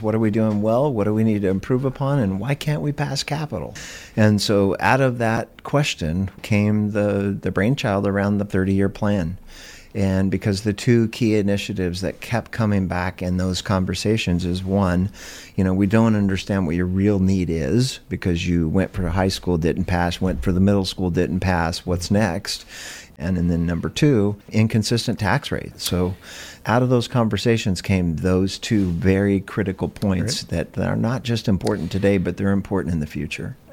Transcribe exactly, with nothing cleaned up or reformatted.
What are we doing well? What do we need to improve upon? And why can't we pass capital? And so out of that question came the, the brainchild around the thirty-year plan. And because the two key initiatives that kept coming back in those conversations is one, you know, we don't understand what your real need is because you went for high school, didn't pass, went for the middle school, didn't pass. What's next? And, and then number two, inconsistent tax rates. So out of those conversations came those two very critical points that, that are not just important today, but they're important in the future.